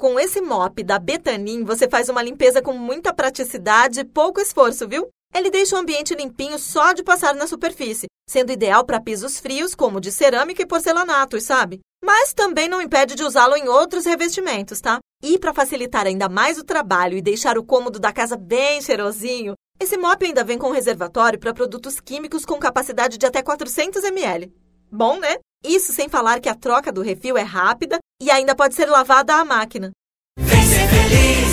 Com esse mop da Betanin, você faz uma limpeza com muita praticidade e pouco esforço, viu? Ele deixa o ambiente limpinho só de passar na superfície, sendo ideal para pisos frios, como de cerâmica e porcelanatos, sabe? Mas também não impede de usá-lo em outros revestimentos, tá? E para facilitar ainda mais o trabalho e deixar o cômodo da casa bem cheirosinho, esse mop ainda vem com reservatório para produtos químicos com capacidade de até 400 ml. Bom, né? Isso sem falar que a troca do refil é rápida e ainda pode ser lavada à máquina. Vem ser feliz!